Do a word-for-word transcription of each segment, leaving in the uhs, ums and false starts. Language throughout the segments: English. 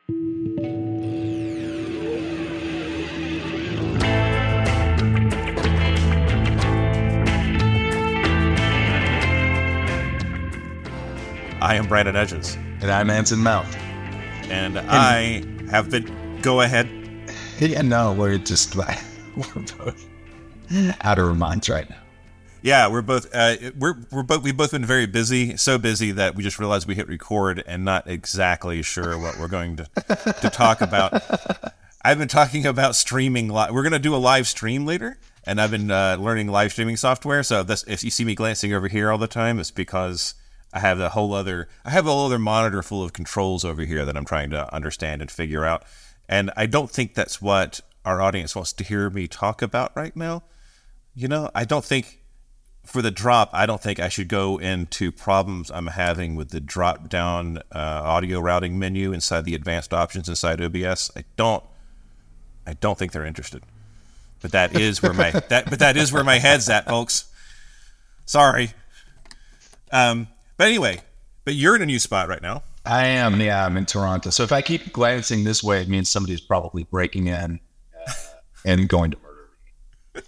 I am Brandon Edges. And I'm Anson Mount. And, and I have been... Go ahead. Yeah, no, we're just... We're both out of our minds right now. Yeah, we're both... Uh, we're we're both we've both been very busy, so busy that we just realized we hit record and not exactly sure what we're going to to talk about. I've been talking about streaming. Li- we're going to do a live stream later, and I've been uh, learning live streaming software. So this, if you see me glancing over here all the time, it's because... I have a whole other, I have a whole other monitor full of controls over here that I'm trying to understand and figure out. And I don't think that's what our audience wants to hear me talk about right now. You know, I don't think for the drop, I don't think I should go into problems I'm having with the drop down uh, audio routing menu inside the advanced options inside O B S. I don't, I don't think they're interested. But that is where my, that, but that is where my head's at, folks. Sorry. Um, But anyway, but you're in a new spot right now. I am, yeah, I'm in Toronto. So if I keep glancing this way, it means somebody's probably breaking in uh, and going to murder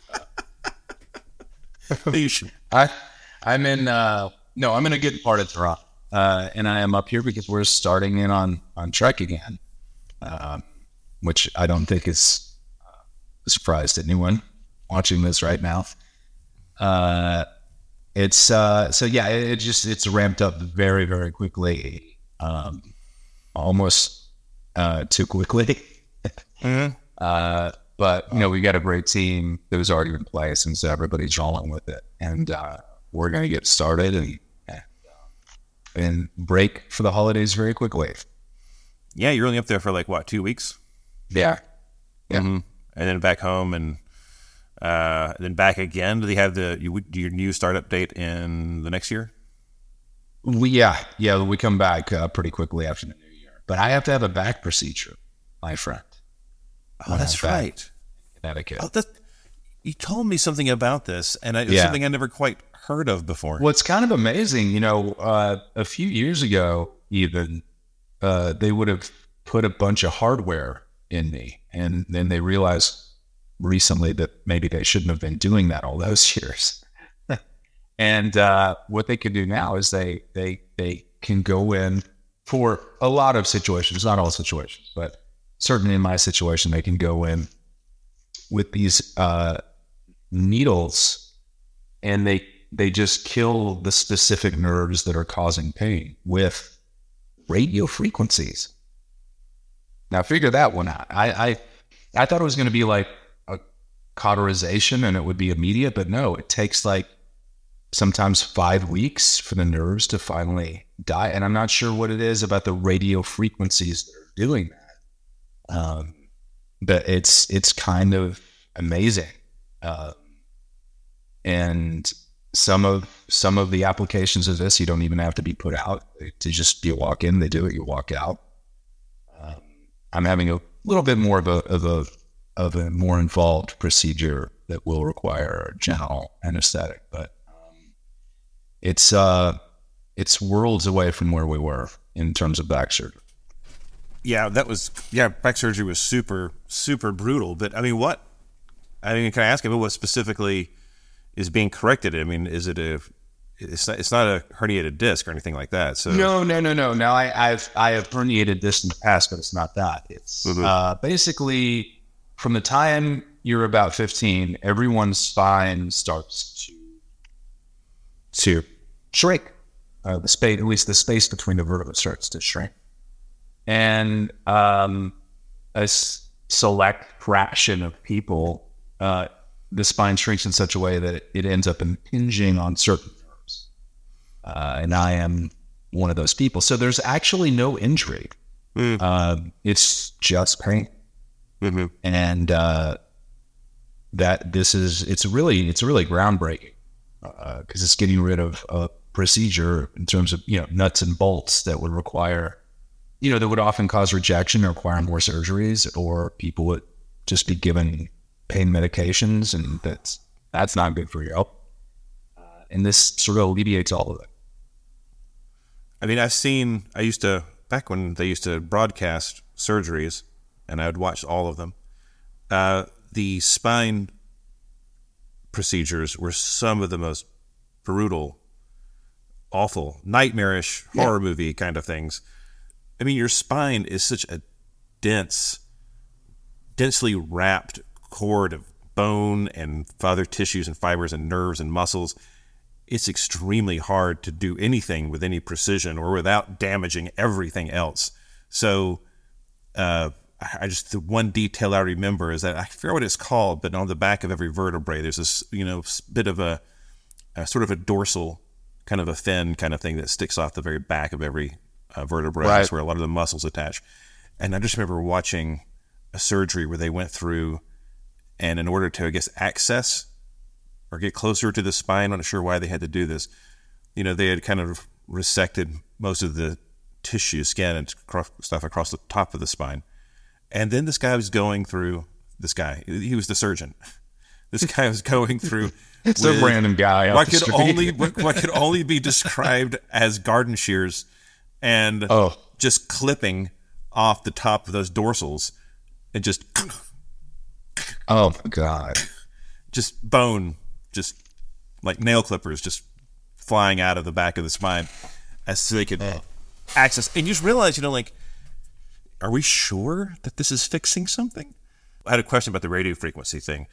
me. Uh, I, I'm in, uh, no, I'm in a good part of Toronto. Uh, and I am up here because we're starting in on, on Trek again, uh, which I don't think is uh, a surprise to anyone watching this right now. Uh, It's uh, so yeah, it, it just it's ramped up very very quickly, um, almost uh, too quickly. mm-hmm. uh, but you know we got a great team that was already in place, and so everybody's rolling with it, and uh, we're gonna get started and and, uh, and break for the holidays very quickly. Yeah, you're only up there for like what, two weeks? Yeah, yeah, mm-hmm. And then back home and. Uh, then back again. Do they have the you, your new startup date in the next year? We yeah yeah we come back uh, pretty quickly after the new year. But I have to have a back procedure, my friend. Oh, that's right. Connecticut. Oh, that, you told me something about this, and it was yeah. something I never quite heard of before. Well, it's kind of amazing. You know, uh, a few years ago, even uh, they would have put a bunch of hardware in me, and then they realized. Recently that maybe they shouldn't have been doing that all those years. And uh, what they can do now is they they they can go in for a lot of situations, not all situations, but certainly in my situation, they can go in with these uh, needles and they they just kill the specific nerves that are causing pain with radio frequencies. Now figure that one out. I I, I thought it was going to be like cauterization and it would be immediate, but no, it takes like sometimes five weeks for the nerves to finally die. And I'm not sure what it is about the radio frequencies that are doing that. Um, but it's, it's kind of amazing. Uh, and some of, some of the applications of this, you don't even have to be put out to just, you walk in, they do it, you walk out. Um, I'm having a little bit more of a, of a, of a more involved procedure that will require a general anesthetic, but um, it's uh, it's worlds away from where we were in terms of back surgery. Yeah, that was yeah. Back surgery was super super brutal. But I mean, what? I mean, can I ask you what specifically is being corrected? I mean, is it a? It's not. It's not a herniated disc or anything like that. So no, no, no, no. Now I, I've I have herniated disc in the past, but it's not that. It's mm-hmm. uh, basically. From the time you're about fifteen, everyone's spine starts to to shrink. Uh, the space, at least the space between the vertebrae, starts to shrink, and um, a s- select fraction of people, uh, the spine shrinks in such a way that it, it ends up impinging on certain nerves. Uh, and I am one of those people. So there's actually no injury. Mm. Uh, it's just pain. Mm-hmm. And uh, that this is, it's really, it's really groundbreaking because uh, it's getting rid of a procedure in terms of, you know, nuts and bolts that would require, you know, that would often cause rejection or require more surgeries, or people would just be given pain medications, and that's, that's not good for your health. Uh, and this sort of alleviates all of it. I mean, I've seen, I used to, back when they used to broadcast surgeries, and I would watch all of them. Uh, the spine procedures were some of the most brutal, awful, nightmarish, yeah. horror movie kind of things. I mean, your spine is such a dense, densely wrapped cord of bone and other tissues and fibers and nerves and muscles. It's extremely hard to do anything with any precision or without damaging everything else. So uh, I just, the one detail I remember is that I forget what it's called, but on the back of every vertebrae, there's this, you know, bit of a, a sort of a dorsal kind of a fin kind of thing that sticks off the very back of every uh, vertebrae. Right. That's where a lot of the muscles attach. And I just remember watching a surgery where they went through, and in order to, I guess, access or get closer to the spine, I'm not sure why they had to do this. You know, they had kind of resected most of the tissue, skin, and stuff across the top of the spine. And then this guy was going through, this guy, he was the surgeon. This guy was going through. It's a random guy. What could only what, what could only be described as garden shears, and oh. just clipping off the top of those dorsals, and just. Oh my God! Just bone, just like nail clippers, just flying out of the back of the spine, as so they could oh. access. And you just realize, you know, like, are we sure that this is fixing something? I had a question about the radio frequency thing.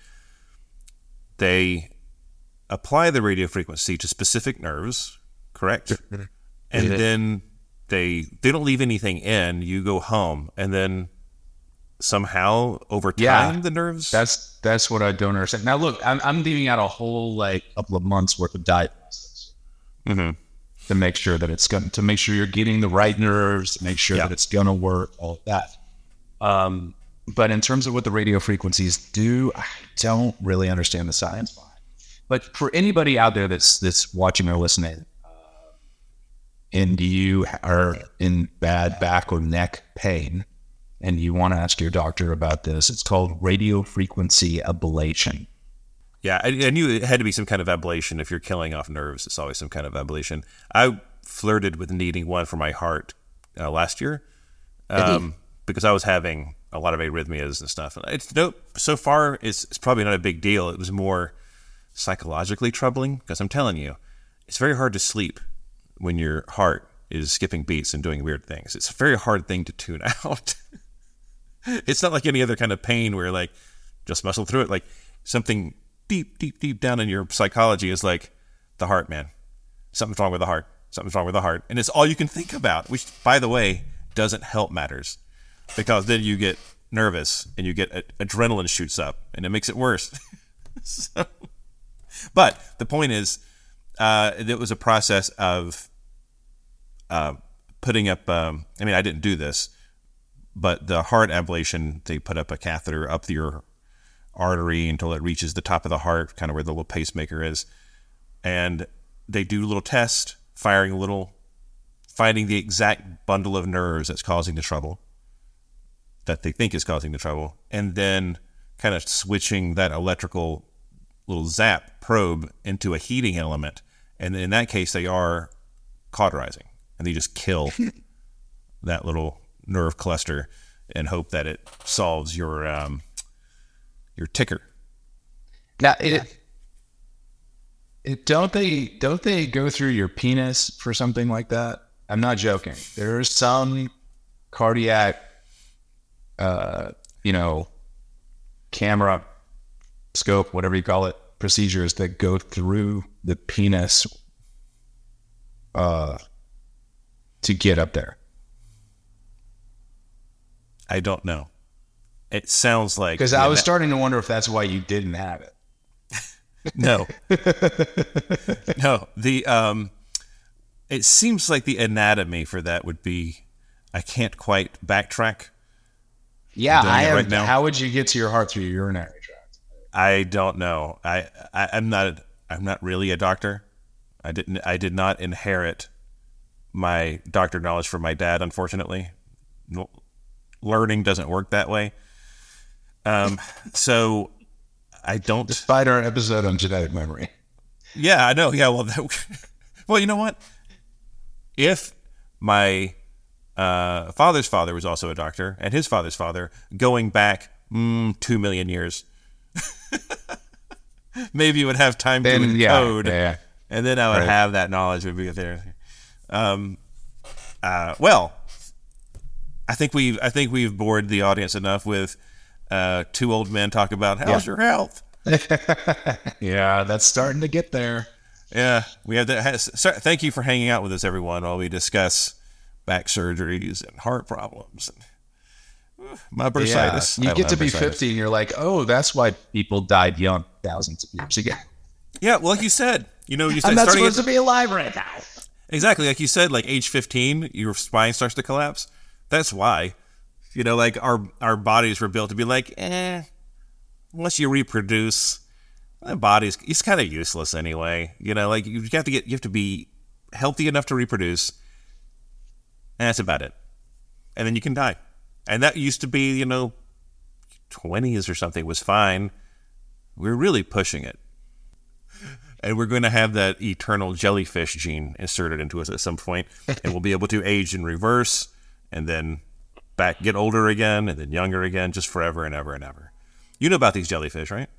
They apply the radio frequency to specific nerves, correct? And then they they don't leave anything in. You go home, and then somehow over time yeah, the nerves. That's that's what I don't understand. Now look, I'm I'm leaving out a whole like couple of months worth of diagnostics mm-hmm. to make sure that it's going to make sure you're getting the right nerves, to make sure yeah. that it's going to work, all of that. Um, but in terms of what the radio frequencies do, I don't really understand the science behind it. But for anybody out there that's that's watching or listening, uh, and you are in bad back or neck pain, and you want to ask your doctor about this, it's called radio frequency ablation. Yeah, I, I knew it had to be some kind of ablation. If you're killing off nerves, it's always some kind of ablation. I flirted with needing one for my heart uh, last year um, because I was having a lot of arrhythmias and stuff. It's no, so far, it's, it's probably not a big deal. It was more psychologically troubling because I'm telling you, it's very hard to sleep when your heart is skipping beats and doing weird things. It's a very hard thing to tune out. It's not like any other kind of pain where like just muscle through it. Like something deep, deep, deep down in your psychology is like the heart, man. Something's wrong with the heart. Something's wrong with the heart. And it's all you can think about, which, by the way, doesn't help matters because then you get nervous and you get a, adrenaline shoots up and it makes it worse. So, but the point is, uh, it was a process of uh, putting up, um, I mean, I didn't do this, but the heart ablation, they put up a catheter up your artery until it reaches the top of the heart, kind of where the little pacemaker is. And they do a little test, firing a little, finding the exact bundle of nerves that's causing the trouble, that they think is causing the trouble, and then kind of switching that electrical little zap probe into a heating element. And in that case, they are cauterizing, and they just kill that little nerve cluster and hope that it solves your um, your ticker. Now, it, it don't they don't they go through your penis for something like that? I'm not joking. There's some cardiac, uh, you know, camera, scope, whatever you call it, procedures that go through the penis uh, to get up there. I don't know. It sounds like... Because I was that, starting to wonder if that's why you didn't have it. No. No. The um, it seems like the anatomy for that would be... I can't quite backtrack. Yeah, I have, right now. How would you get to your heart through your urinary tract? I don't know. I, I I'm not I'm not really a doctor. I didn't I did not inherit my doctor knowledge from my dad, unfortunately. No, learning doesn't work that way. Um, so I don't. Despite our episode on genetic memory. Yeah, I know. Yeah, well, that, well, you know what? If my uh, father's father was also a doctor, and his father's father, going back mm, two million years. Maybe you would have time then, to encode, yeah, yeah. and then I would Right. have that knowledge would be there. Um, uh, well, I think we've I think we've bored the audience enough with uh, two old men talk about how's Yeah. your health. Yeah, that's starting to get there. Yeah, we have to. Has, sir, thank you for hanging out with us, everyone, while we discuss back surgeries and heart problems and uh, my bursitis. Yeah. You I get don't to have be bursitis. fifty and you're like, oh, that's why people died young thousands of years ago. Yeah, well, like you said, you know, you said I'm not starting supposed at, to be alive right now. exactly like you said, like age fifteen, your spine starts to collapse. That's why, you know, like our our bodies were built to be like, eh, unless you reproduce, the body's it's kind of useless anyway. You know, like you have to get you have to be healthy enough to reproduce, and that's about it. And then you can die. And that used to be, you know, twenties or something was fine. We're really pushing it. And we're going to have that eternal jellyfish gene inserted into us at some point, and we'll be able to age in reverse, and then back get older again, and then younger again, just forever and ever and ever. You know about these jellyfish, right?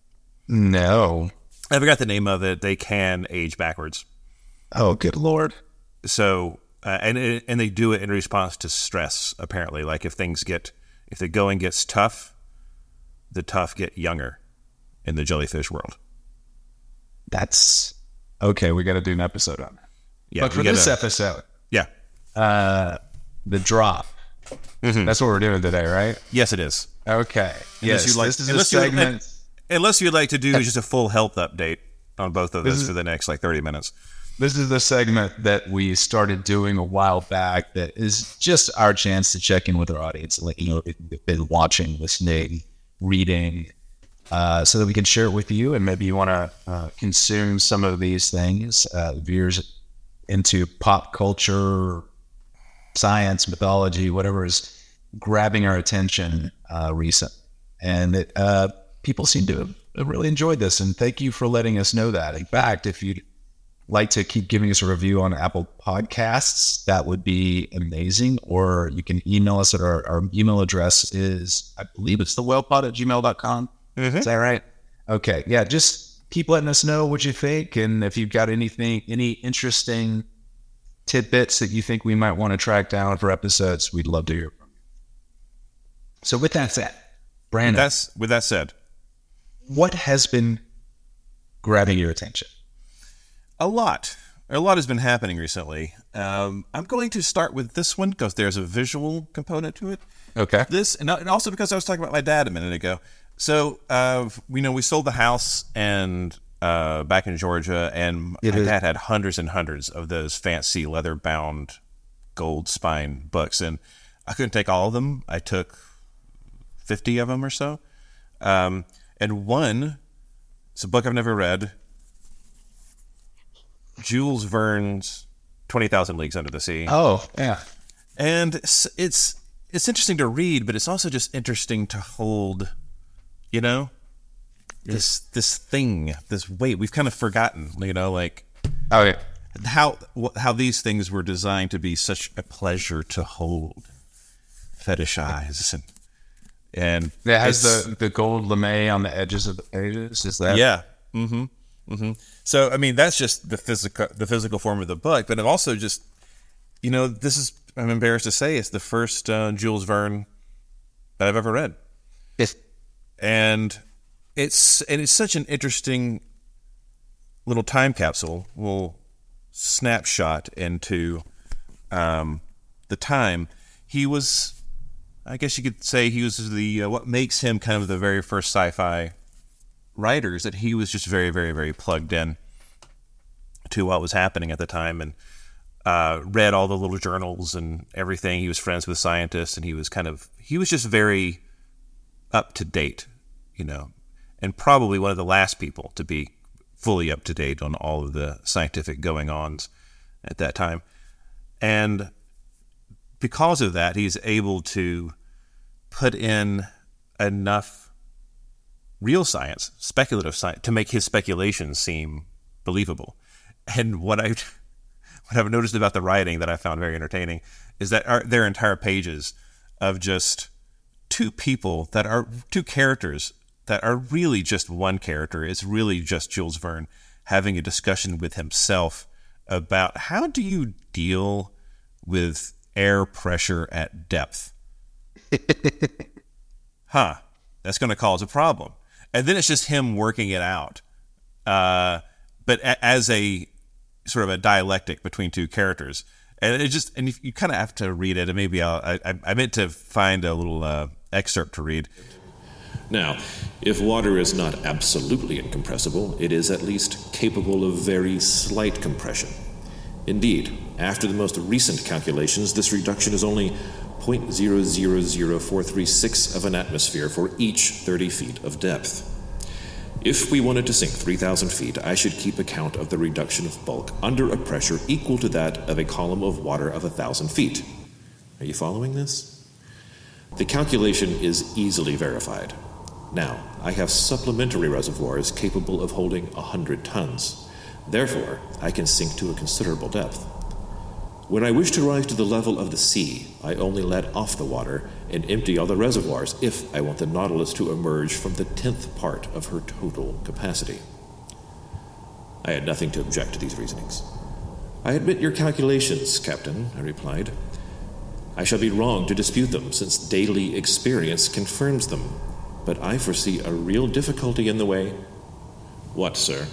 No. I forgot the name of it. They can age backwards. Oh, good Lord. So, uh, and it, and they do it in response to stress. Apparently, like if things get, if the going gets tough, the tough get younger in the jellyfish world. That's okay. We got to do an episode on that. Yeah, but for we gotta- this episode, Yeah. uh, the drop. Mm-hmm. That's what we're doing today, right? Yes, it is. Okay. Unless Yes, you like- this is a unless you- segment. Unless you'd like to do just a full health update on both of This those is- for the next like thirty minutes. This is the segment that we started doing a while back that is just our chance to check in with our audience, like, you know, if you've been watching, listening, reading, uh, so that we can share it with you. And maybe you want to uh, consume some of these things, uh, veers into pop culture, science, mythology, whatever is grabbing our attention uh, recent. And it, uh, people seem to have really enjoyed this. And thank you for letting us know that. In fact, if you'd like to keep giving us a review on Apple Podcasts, that would be amazing. Or you can email us at our, our email address is, I believe it's the wellpod at gmail dot com. Mm-hmm. Is that right? Okay. Yeah. Just keep letting us know what you think. And if you've got anything, any interesting tidbits that you think we might want to track down for episodes, we'd love to hear from you. So with that said, Brandon, That's with that said, what has been grabbing your attention? a lot, a lot has been happening recently. Um, I'm going to start with this one because there's a visual component to it. Okay. This and and also because I was talking about my dad a minute ago. So, uh, we know we sold the house and uh, back in Georgia, and It my is- dad had hundreds and hundreds of those fancy leather-bound gold spine books, and I couldn't take all of them. I took fifty of them or so, um, and one, it's a book I've never read. Jules Verne's twenty thousand Leagues Under the Sea. Oh, yeah. And it's, it's it's interesting to read, but it's also just interesting to hold, you know, this this thing, this weight. We've kind of forgotten, you know, like Oh, yeah. how wh- how these things were designed to be such a pleasure to hold, fetishize, and and It has it's- the, the gold lame on the edges of the pages. Is that? yeah. Mm-hmm. Mm-hmm. So I mean, that's just the physical the physical form of the book, but it also just, you know, this is, I'm embarrassed to say, it's the first uh, Jules Verne that I've ever read, It's, and it's and it's such an interesting little time capsule, little snapshot into um, the time. He was, I guess you could say, he was the uh, what makes him kind of the very first sci-fi writers, that he was just very, very, very plugged in to what was happening at the time, and uh, read all the little journals and everything. He was friends with scientists, and he was kind of, he was just very up to date, you know, and probably one of the last people to be fully up to date on all of the scientific going-ons at that time. And because of that, he's able to put in enough real science, speculative science, to make his speculations seem believable. And what I what I've noticed about the writing that I found very entertaining is that our, their entire pages of just two people that are two characters that are really just one character. It's really just Jules Verne having a discussion with himself about how do you deal with air pressure at depth. Huh, that's going to cause a problem. And then it's just him working it out. Uh, but a, as a sort of a dialectic between two characters. And it just, and you, you kind of have to read it. And maybe I'll, I, I meant to find a little uh, excerpt to read. Now, if water is not absolutely incompressible, it is at least capable of very slight compression. Indeed, after the most recent calculations, this reduction is only zero point zero zero zero four three six of an atmosphere for each thirty feet of depth. If we wanted to sink three thousand feet, I should keep account of the reduction of bulk under a pressure equal to that of a column of water of one thousand feet. Are you following this? The calculation is easily verified. Now, I have supplementary reservoirs capable of holding one hundred tons. Therefore, I can sink to a considerable depth. When I wish to rise to the level of the sea, I only let off the water and empty all the reservoirs if I want the Nautilus to emerge from the tenth part of her total capacity. I had nothing to object to these reasonings. I admit your calculations, Captain, I replied. I shall be wrong to dispute them, since daily experience confirms them. But I foresee a real difficulty in the way. What, sir?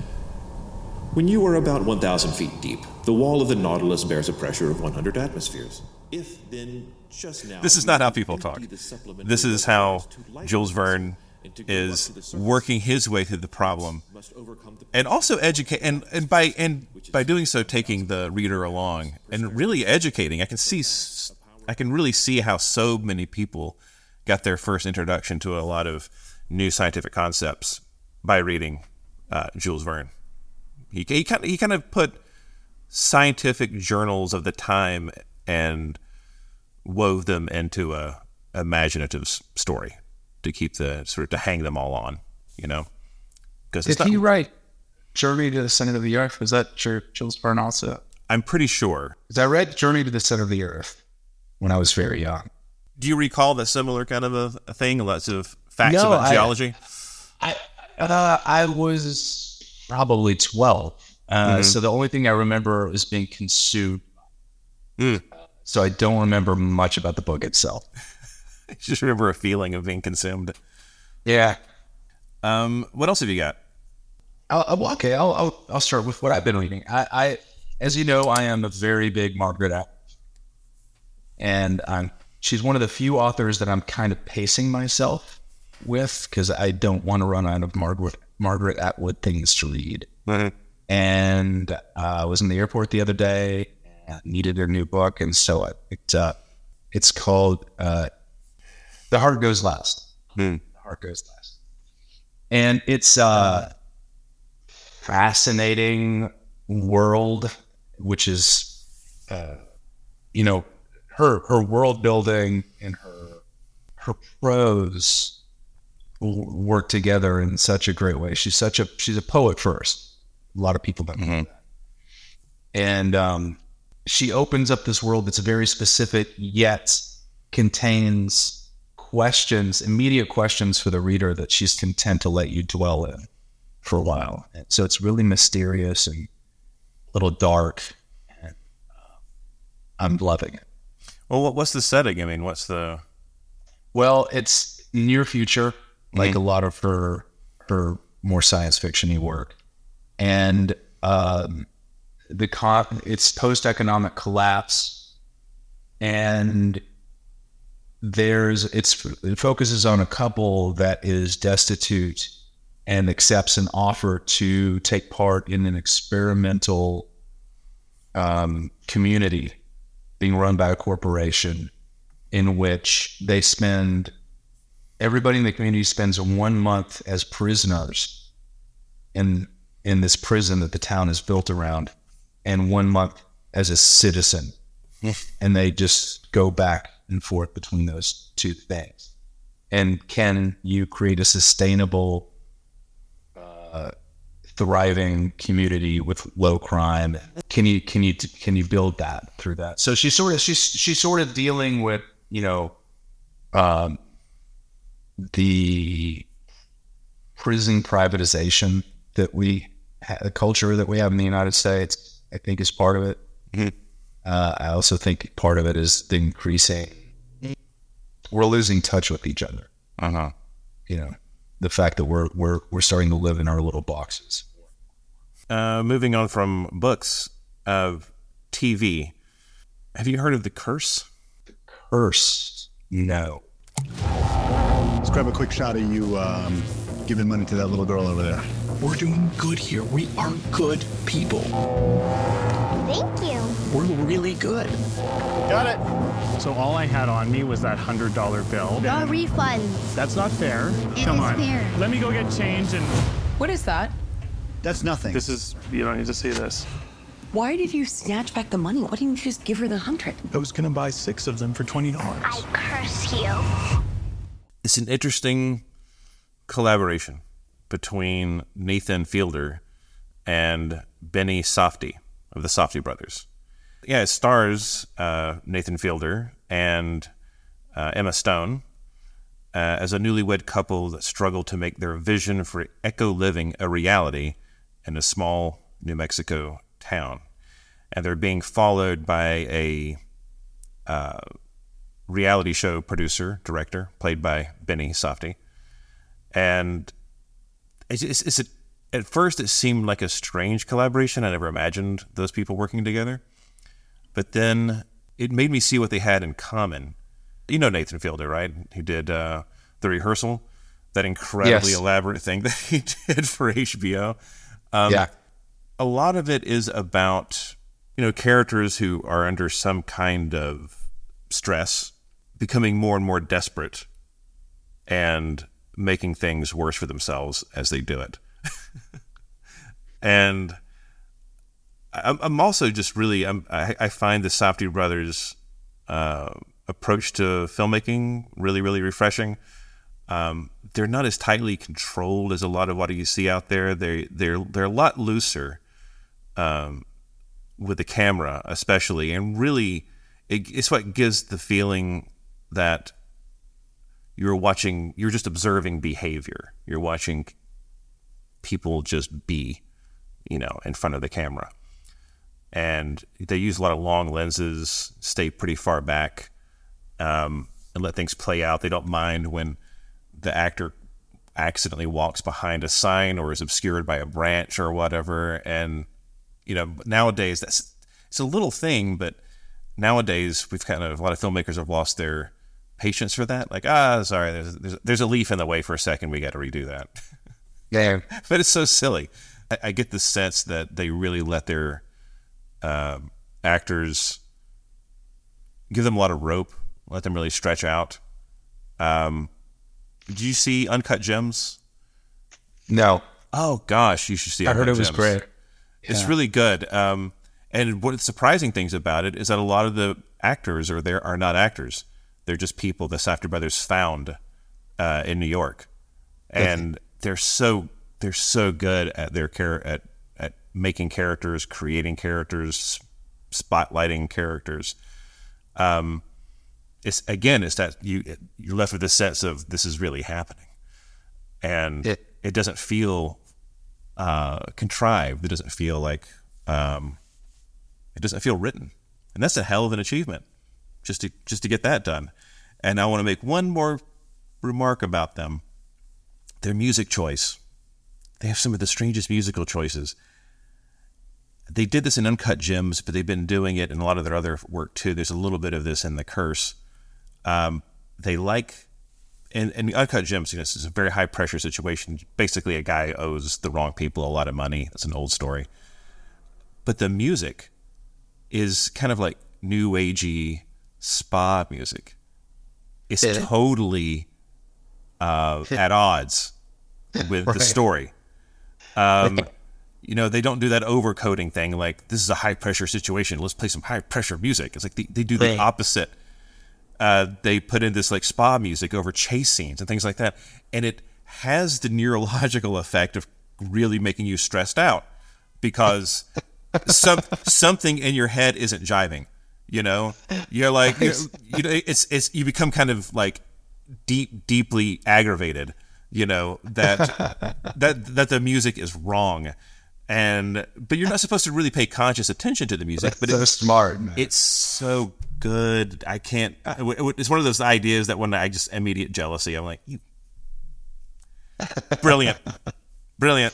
When you are about one thousand feet deep, the wall of the Nautilus bears a pressure of one hundred atmospheres. If, then, just now... This is not how people talk. This is how Jules Verne is working his way through the problem, and also educate, and, and by and by doing so, taking the reader along and really educating. I can see, I can really see how so many people got their first introduction to a lot of new scientific concepts by reading uh, Jules Verne. He he kind of, he kind of put scientific journals of the time and wove them into a imaginative story to keep the sort of to hang them all on, you know. Because did not, he write Journey to the Center of the Earth? Was that Jules Verne also? I'm pretty sure. Because I read Journey to the Center of the Earth when I was very young. Do you recall that similar kind of a, a thing? Lots of facts no, about I, geology? I uh, I was probably twelve. Uh, mm-hmm. So the only thing I remember is being consumed. Mm. So I don't remember much about the book itself. I just remember a feeling of being consumed. Yeah. Um, what else have you got? I'll, okay, I'll, I'll I'll start with what I've been reading. I, I as you know, I am a very big Margaret Atwood, and I'm she's one of the few authors that I'm kind of pacing myself with because I don't want to run out of Margaret Margaret Atwood things to read. Mm-hmm. And uh, I was in the airport the other day and needed a new book, and so I picked up. It's called uh, "The Heart Goes Last." Mm. The Heart Goes Last, and it's a fascinating world, which is, uh, you know, her her world building and her her prose work together in such a great way. She's such a she's a poet first. A lot of people don't know mm-hmm. that. And um, she opens up this world that's very specific, yet contains questions, immediate questions for the reader that she's content to let you dwell in for a while. And so it's really mysterious and a little dark. And uh, I'm loving it. Well, what's the setting? I mean, what's the... Well, it's near future, like mm-hmm. a lot of her her more science fiction-y work. And um, the co- it's post-economic collapse, and there's it's it focuses on a couple that is destitute and accepts an offer to take part in an experimental um, community being run by a corporation, in which they spend everybody in the community spends one month as prisoners in in this prison that the town is built around, and one month as a citizen. And they just go back and forth between those two things. And can you create a sustainable uh, thriving community with low crime. Can you can you can you build that through that? So she's sort of she's she's sort of dealing with, you know, um, the prison privatization that we ha- the culture that we have in the United States. I think is part of it. Mm-hmm. Uh, I also think part of it is the increasing. We're losing touch with each other. Uh huh. You know, the fact that we're we're we're starting to live in our little boxes. Uh, moving on from books, of T V. Have you heard of The Curse? The Curse? No. Let's grab a quick shot of you um, giving money to that little girl over there. We're doing good here. We are good people. Thank you. We're really good. Got it. So all I had on me was that one hundred dollar bill. No refund. That's not fair. It Come is on. fair. Let me go get change and... What is that? That's nothing. This is... You don't need to see this. Why did you snatch back the money? Why didn't you just give her the hundred? I was going to buy six of them for twenty dollars. I curse you. It's an interesting collaboration between Nathan Fielder and Benny Safdie of the Safdie brothers. Yeah, it stars uh, Nathan Fielder and uh, Emma Stone uh, as a newlywed couple that struggle to make their vision for eco-living a reality in a small New Mexico town. And they're being followed by a uh, reality show producer, director, played by Benny Safdie. And it's, it's, it's a, at first it seemed like a strange collaboration. I never imagined those people working together. But then it made me see what they had in common. You know Nathan Fielder, right? Who did uh, The Rehearsal, that incredibly Yes. elaborate thing that he did for H B O. Um, yeah. A lot of it is about, you know, characters who are under some kind of stress, becoming more and more desperate and making things worse for themselves as they do it. And I'm, I'm also just really, I'm, I, I find the Safdie brothers' uh, approach to filmmaking really, really refreshing. Um, they're not as tightly controlled as a lot of what you see out there. They, they're, they're a lot looser um, with the camera, especially, and really, it, it's what gives the feeling that you're watching, you're just observing behavior. You're watching people just be, you know, in front of the camera. And they use a lot of long lenses, stay pretty far back, um, and let things play out. They don't mind when the actor accidentally walks behind a sign or is obscured by a branch or whatever. And, you know, nowadays, that's it's a little thing, but nowadays we've kind of, a lot of filmmakers have lost their patience for that. Like, ah, sorry, there's, there's, there's a leaf in the way for a second. We got to redo that. Yeah. But it's so silly. I, I get the sense that they really let their uh, actors, give them a lot of rope, let them really stretch out. Um, did you see Uncut Gems? No. Oh gosh, you should see. I Uncut heard it was Gems. great. It's Yeah. really good. Um, and one of the surprising things about it is that a lot of the actors are there are not actors. They're just people the Safdie brothers found uh, in New York, and they're so they're so good at their care at at making characters, creating characters, spotlighting characters. Um, it's again, it's that you you're left with this sense of this is really happening, and It- it doesn't feel uh, contrived. It doesn't feel like um, it doesn't feel written, and that's a hell of an achievement just to just to get that done. And I want to make one more remark about them: their music choice. They have some of the strangest musical choices. They did this in Uncut Gems, but they've been doing it in a lot of their other work too. There's a little bit of this in The Curse. Um, they like, in, in Uncut Gems, you know, this is a very high pressure situation. Basically, a guy owes the wrong people a lot of money. It's an old story. But the music is kind of like new agey spa music. It's Yeah. totally uh, at odds with the Right. story. Um, you know, they don't do that overcoding thing like, this is a high-pressure situation, let's play some high-pressure music. It's like they, they do the Right. opposite. Uh, they put in this like spa music over chase scenes and things like that. And it has the neurological effect of really making you stressed out because some something in your head isn't jiving. You know, you're like, you're, you know, it's it's you become kind of like deep, deeply aggravated. You know that that that the music is wrong, and but you're not supposed to really pay conscious attention to the music. That's but so it's smart, man. It's so good. I can't. It's one of those ideas that when I just immediate jealousy, I'm like, you, brilliant, brilliant.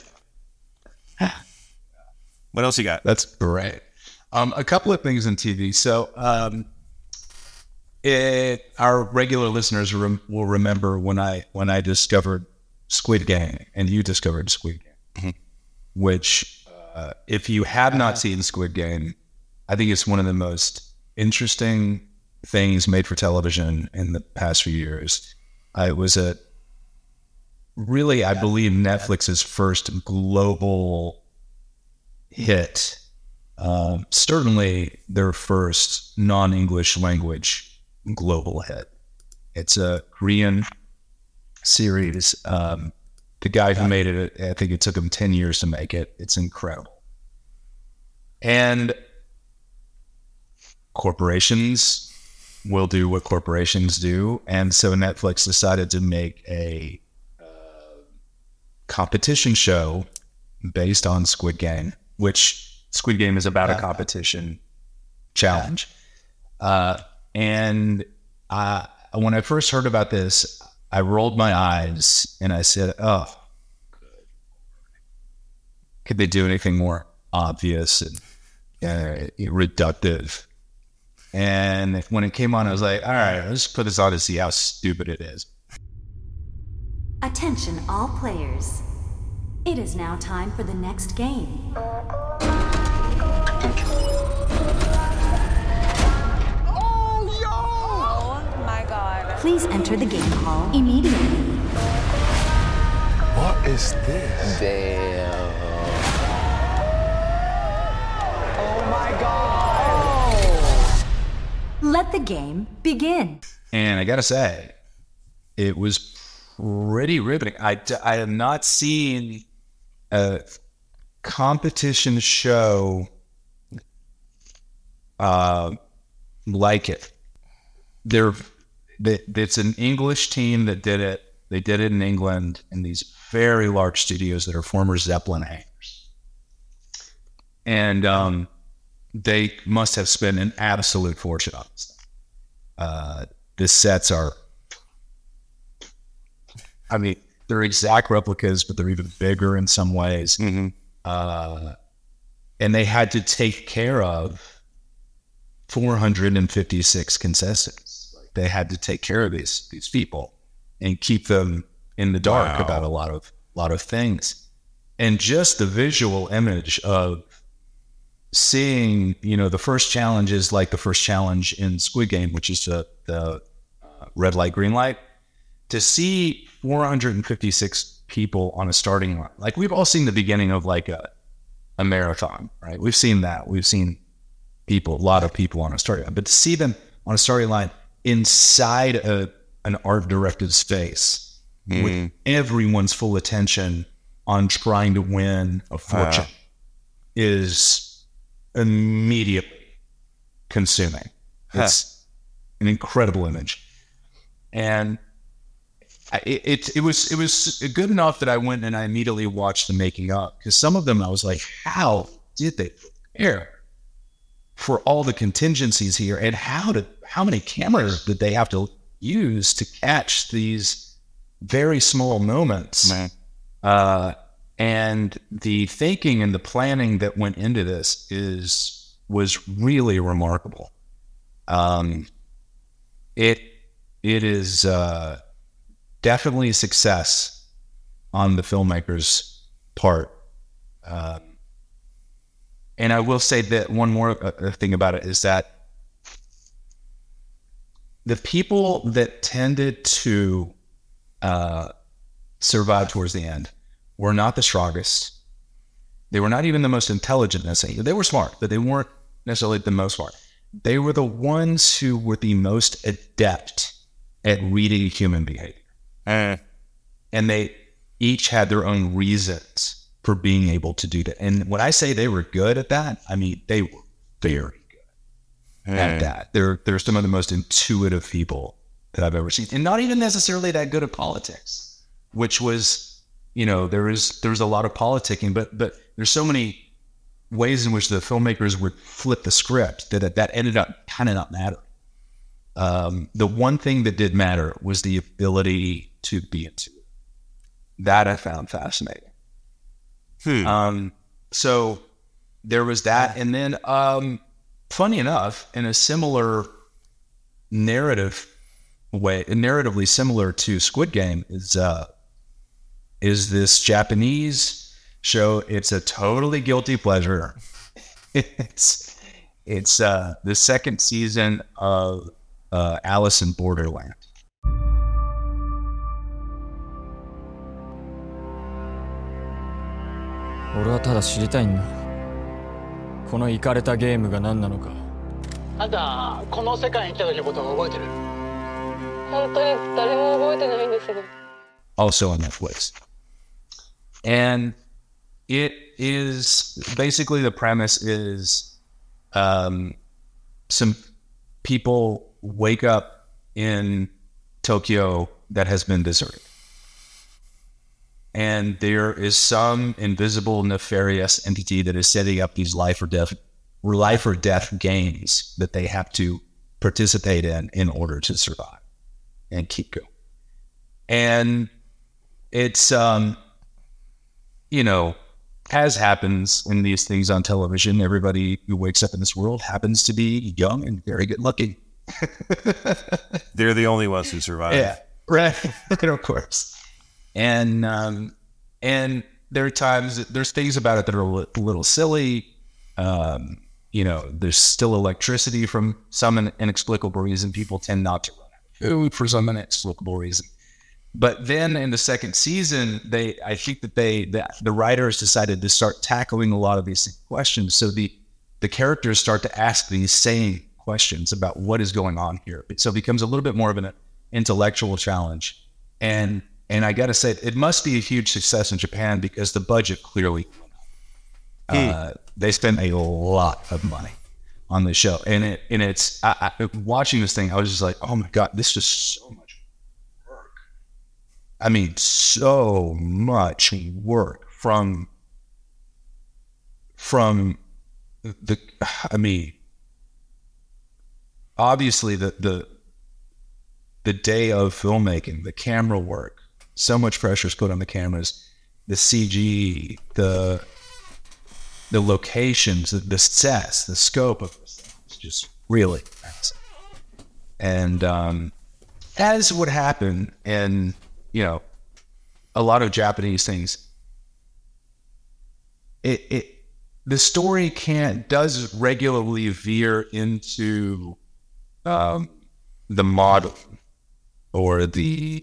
What else you got? That's great. Um, a couple of things in T V. So, um, it, our regular listeners rem- will remember when I when I discovered Squid Game, and you discovered Squid Game, mm-hmm. which, uh, if you have not seen Squid Game, I think it's one of the most interesting things made for television in the past few years. Uh, it was a really, I believe, Netflix's first global hit. Uh, certainly their first non-English language global hit. It's a Korean series. Um, the guy who made it, I think it took him ten years to make it. It's incredible. And corporations will do what corporations do. And so Netflix decided to make a uh, competition show based on Squid Game, which Squid Game is about a competition challenge. Uh, and uh, when I first heard about this, I rolled my eyes and I said, oh, could they do anything more obvious and uh, reductive? And when it came on, I was like, all right, let's put this on to see how stupid it is. Attention all players. It is now time for the next game. Please enter the game hall immediately. What is this? Damn. Oh my God. Let the game begin. And I gotta say, it was pretty riveting. I, I have not seen a competition show uh, like it. There, it's an English team that did it. They did it in England in these very large studios that are former Zeppelin hangars. And um, they must have spent an absolute fortune on this thing. Uh, the sets are, I mean, they're exact replicas, but they're even bigger in some ways. Mm-hmm. Uh, and they had to take care of four hundred fifty-six contestants. Like, they had to take care of these these people and keep them in the dark wow. about a lot of lot of things. And just the visual image of seeing, you know, the first challenge is like the first challenge in Squid Game, which is the, the uh, red light, green light. To see four hundred fifty-six people on a starting line, like we've all seen the beginning of like a, a marathon, right? We've seen that. We've seen people, a lot of people on a starting line, but to see them on a starting line inside a, an art directed space mm. with everyone's full attention on trying to win a fortune uh. is immediately consuming. Huh. It's an incredible image. And It, it it was it was good enough that I went and I immediately watched the making up, because some of them I was like, how did they prepare for all the contingencies here, and how did how many cameras did they have to use to catch these very small moments? Man. Uh, and the thinking and the planning that went into this is was really remarkable. Um, it it is. Uh, Definitely a success on the filmmaker's part. Um, and I will say that one more uh, thing about it is that the people that tended to uh, survive towards the end were not the strongest. They were not even the most intelligent necessarily. They were smart, but they weren't necessarily the most smart. They were the ones who were the most adept at reading human behavior. Uh, and they each had their own reasons for being able to do that. And when I say they were good at that, I mean, they were very good mm. at that. They're, they're some of the most intuitive people that I've ever seen, and not even necessarily that good at politics, which was, you know, there is, there's a lot of politicking, but, but there's so many ways in which the filmmakers would flip the script that that ended up kind of not mattering. Um, the one thing that did matter was the ability to be into it. That I found fascinating. Hmm. Um, so there was that. And then, um, funny enough, in a similar narrative way, narratively similar to Squid Game is, uh, is this Japanese show. It's a totally guilty pleasure. it's it's uh, the second season of uh, Alice in Borderland. 俺はただ知りたいんだ。このイカれたゲームが何なのか。 あんたこの世界に来た時のことを覚えてる？ 本当に誰も覚えてないんですね。 Also on Netflix. And it is basically the premise is um, some people wake up in Tokyo that has been deserted. And there is some invisible, nefarious entity that is setting up these life or death, life or death games that they have to participate in in order to survive and keep going. And it's, um, you know, as happens in these things on television, everybody who wakes up in this world happens to be young and very good looking. They're the only ones who survive. Yeah, right. Of course. And um, and there are times, there's things about it that are a little silly. Um, you know, there's still electricity from some inexplicable reason. People tend not to run out of food for some inexplicable reason. But then in the second season, they I think that they the, the writers decided to start tackling a lot of these questions. So the the characters start to ask these same questions about what is going on here. So it becomes a little bit more of an intellectual challenge. And and I got to say, it must be a huge success in Japan because the budget clearly went up. Uh, they spent a lot of money on the show, and it and it's I, I, watching this thing, I was just like, oh my god, this is so much work. I mean, so much work from from the. I mean, obviously the the the day of filmmaking, the camera work. So much pressure is put on the cameras, the C G, the the locations, the, the sets, the scope of this thing. It's just really massive. And um, as would happen in, you know, a lot of Japanese things, it it the story can't does regularly veer into um, the model or the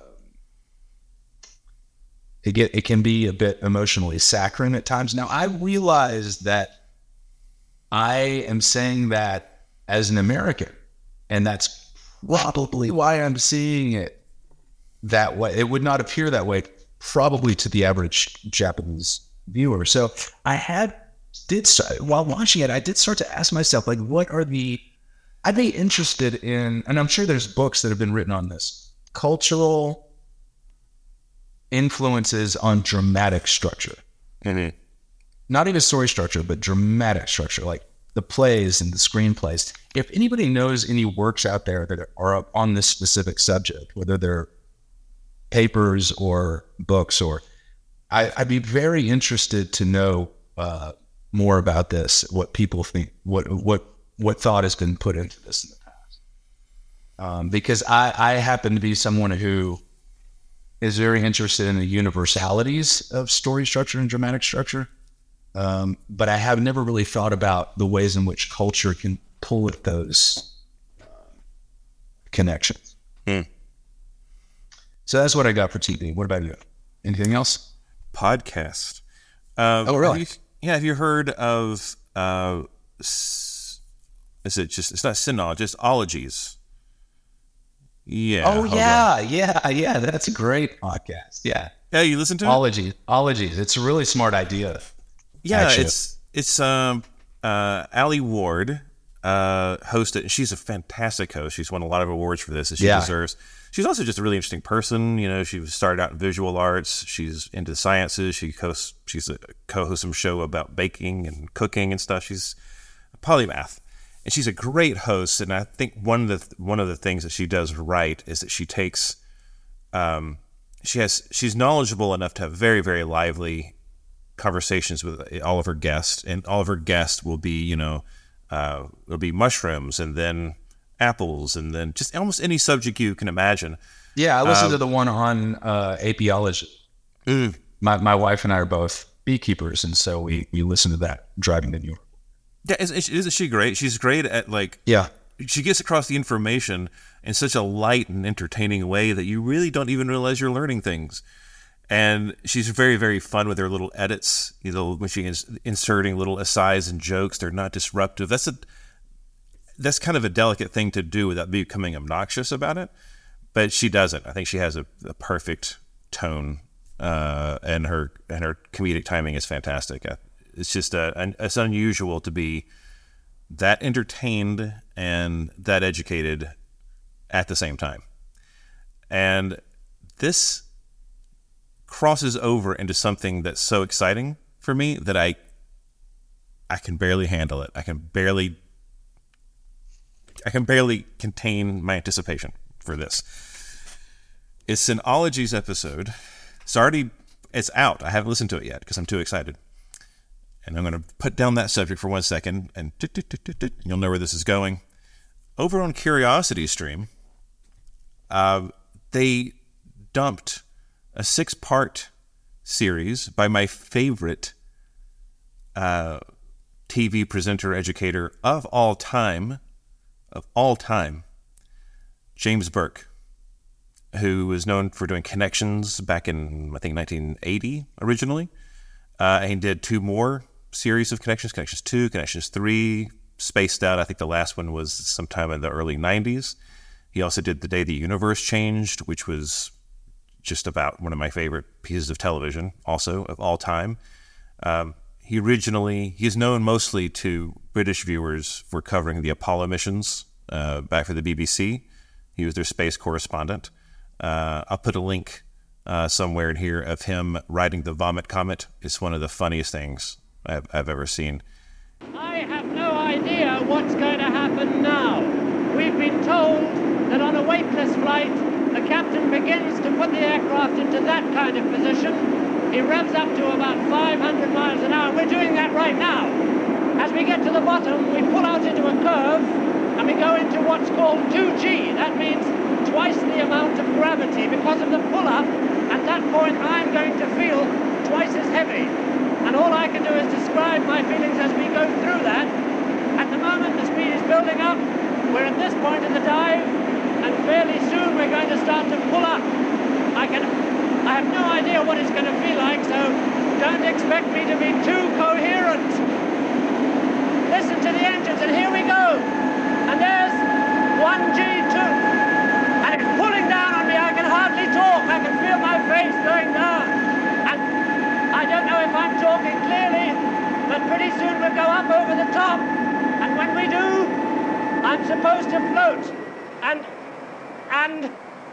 It get it can be a bit emotionally saccharine at times. Now, I realize that I am saying that as an American, and that's probably why I'm seeing it that way. It would not appear that way probably to the average Japanese viewer. So I had did while watching it, I did start to ask myself, like, what are the? I'd be interested in, and I'm sure there's books that have been written on this, cultural influences on dramatic structure. Mm-hmm. Not even story structure, but dramatic structure, like the plays and the screenplays. If anybody knows any works out there that are on this specific subject, whether they're papers or books, or I, I'd be very interested to know uh, more about this, what people think, what what what thought has been put into this in the past. Um, because I, I happen to be someone who is very interested in the universalities of story structure and dramatic structure. Um, but I have never really thought about the ways in which culture can pull at those uh, connections. Hmm. So that's what I got for T V. What about you? Anything else? Podcast. Uh, oh, really? Have you, yeah. Have you heard of, uh, is it just, it's not Synology, just Ologies. Yeah. Oh, yeah. On. Yeah. Yeah. That's a great podcast. Yeah. Yeah, you listen to it? Ology, Ologies. It's a really smart idea. Yeah, actually. it's it's um uh Ali Ward uh hosted. She's a fantastic host. She's won a lot of awards for this, as she Yeah. deserves. She's also just a really interesting person. You know, she started out in visual arts. She's into the sciences. She hosts. She's a co-host some show about baking and cooking and stuff. She's a polymath, and she's a great host. And I think one of the one of the things that she does right is that she takes, um, she has she's knowledgeable enough to have very very lively conversations with all of her guests, and all of her guests will be, you know, uh, it'll be mushrooms and then apples and then just almost any subject you can imagine. Yeah, I listened um, to the one on uh, apiology. Mm. My my wife and I are both beekeepers, and so we we listen to that driving to New York. Yeah, isn't isn't she great? She's great at, like, Yeah. she gets across the information in such a light and entertaining way that you really don't even realize you're learning things. And she's very, very fun with her little edits. You know, when she is inserting little asides and jokes, they're not disruptive. That's a that's kind of a delicate thing to do without becoming obnoxious about it. But she does it. I think she has a, a perfect tone, uh, and her and her comedic timing is fantastic. It's just a, an, it's unusual to be that entertained and that educated at the same time. And this crosses over into something that's so exciting for me that I I can barely handle it. I can barely I can barely contain my anticipation for this. It's an Ologies episode. It's already it's out. I haven't listened to it yet because I'm too excited. And I'm going to put down that subject for one second, and you'll know where this is going. Over on Curiosity Stream, uh, they dumped a six-part series by my favorite uh, T V presenter educator of all time, of all time, James Burke, who was known for doing Connections back in, I think, nineteen eighty originally. Uh, and he did two more series of Connections, Connections two, Connections three, spaced out. I think the last one was sometime in the early nineties. He also did The Day the Universe Changed, which was just about one of my favorite pieces of television, also of all time. Um, he originally, he's known mostly to British viewers for covering the Apollo missions uh, back for the B B C. He was their space correspondent. Uh, I'll put a link uh, somewhere in here of him riding the Vomit Comet. It's one of the funniest things I've, I've ever seen. I have no idea what's going to happen now. We've been told that on a weightless flight, the captain begins to put the aircraft into that kind of position. He revs up to about five hundred miles an hour. We're doing that right now. As we get to the bottom, we pull out into a curve and we go into what's called two G. That means twice the amount of gravity because of the pull-up. At that point, I'm going to feel twice as heavy. And all I can do is describe my feelings as we go through that. At the moment, the speed is building up. We're at this point in the dive, and fairly soon we're going to start to pull up. I can, I have no idea what it's going to feel like, so don't expect me to be too coherent. Listen to the engines, and here we go. And there's one G, two. And it's pulling down on me. I can hardly talk. I can feel my face going down. And I don't know if I'm talking clearly, but pretty soon we'll go up over the top. And when we do, I'm supposed to float. And, and,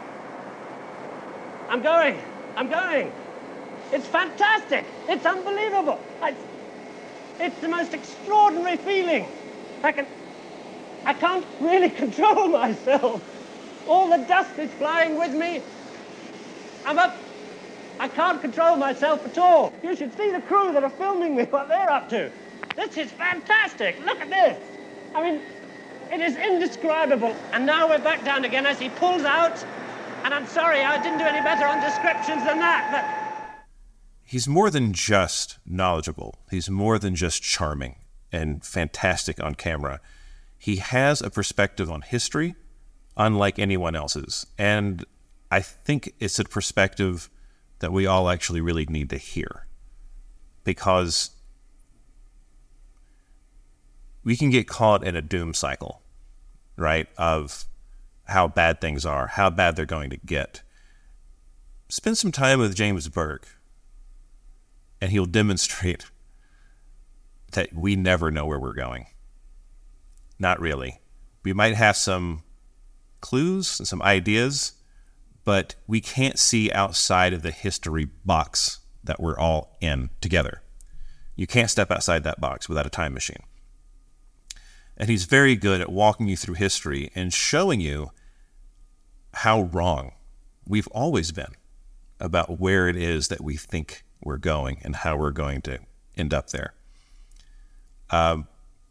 I'm going, I'm going. It's fantastic. It's unbelievable. I, it's the most extraordinary feeling. I can, I can't really control myself. All the dust is flying with me. I'm up. I can't control myself at all. You should see the crew that are filming me, what they're up to. This is fantastic. Look at this. I mean, it is indescribable. And now we're back down again as he pulls out. And I'm sorry, I didn't do any better on descriptions than that, but... He's more than just knowledgeable. He's more than just charming and fantastic on camera. He has a perspective on history unlike anyone else's. And I think it's a perspective that we all actually really need to hear, because we can get caught in a doom cycle, right, of how bad things are, how bad they're going to get. spend some time with James Burke, and he'll demonstrate that we never know where we're going. Not really. We might have some clues and some ideas, but we can't see outside of the history box that we're all in together. You can't step outside that box without a time machine. And he's very good at walking you through history and showing you how wrong we've always been about where it is that we think we're going and how we're going to end up there. Um,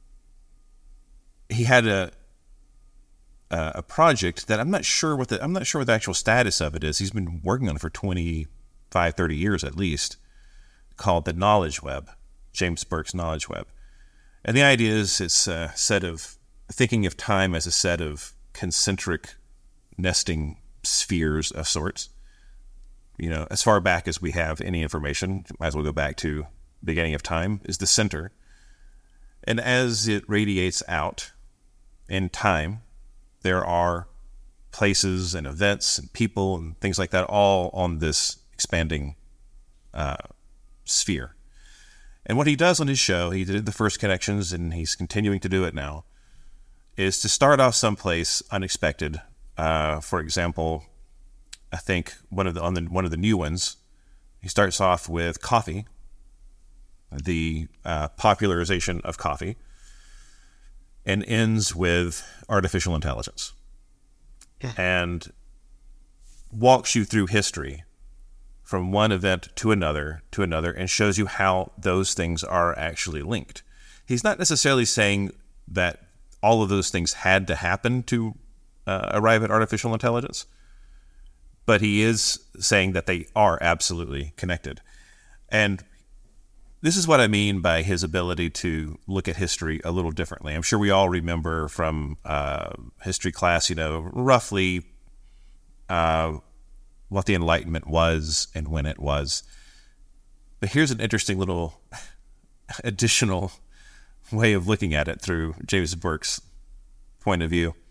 he had a uh, a project that I'm not sure what the I'm not sure what the actual status of it is. He's been working on it for twenty-five, thirty years at least, called the Knowledge Web, James Burke's Knowledge Web. And the idea is it's a set of thinking of time as a set of concentric nesting spheres of sorts. You know, as far back as we have any information, might as well go back to beginning of time, is the center. And as it radiates out in time, there are places and events and people and things like that all on this expanding uh, sphere. And what he does on his show, he did the first connections and he's continuing to do it now, is to start off someplace unexpected. Uh, for example, I think one of the on the one of the new ones, he starts off with coffee, the uh, popularization of coffee, and ends with artificial intelligence, yeah. and walks you through history from one event to another to another and shows you how those things are actually linked. He's not necessarily saying that all of those things had to happen to uh, arrive at artificial intelligence, but he is saying that they are absolutely connected. And this is what I mean by his ability to look at history a little differently. I'm sure we all remember from uh, history class, you know, roughly uh, what the Enlightenment was and when it was. But here's an interesting little additional way of looking at it through James Burke's point of view.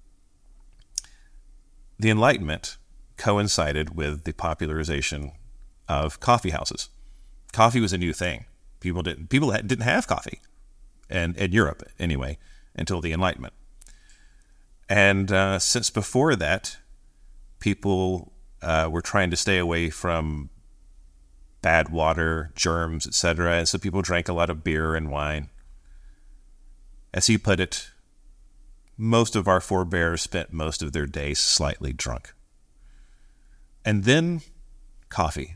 The Enlightenment coincided with the popularization of coffee houses. Coffee was a new thing. People didn't people didn't have coffee, and in Europe anyway, until the Enlightenment. And uh, since before that, people uh, were trying to stay away from bad water, germs, et cetera. And so people drank a lot of beer and wine. As he put it, most of our forebears spent most of their days slightly drunk. And then coffee.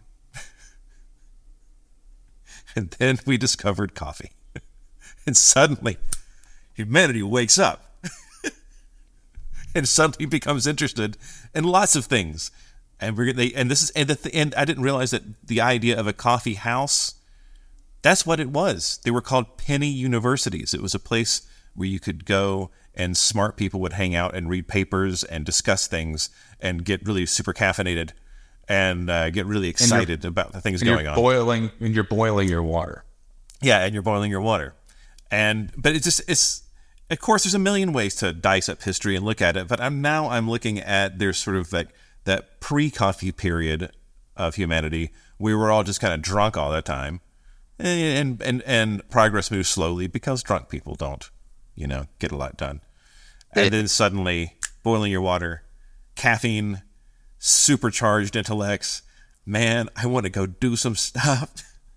And then we discovered coffee. And suddenly, humanity wakes up. And suddenly becomes interested in lots of things. And we're they and this is and, the, and I didn't realize that the idea of a coffee house, that's what it was. They were called penny universities. It was a place where you could go and smart people would hang out and read papers and discuss things and get really super caffeinated and uh, get really excited about the things and going you're on. Boiling, and you're boiling your water. Yeah, and you're boiling your water. And but it's just it's of course there's a million ways to dice up history and look at it, but I'm now I'm looking at there's sort of like that pre-coffee period of humanity where we're all just kind of drunk all the time. And and and progress moves slowly because drunk people don't, you know, get a lot done. And then suddenly boiling your water, caffeine, supercharged intellects. Man, I want to go do some stuff.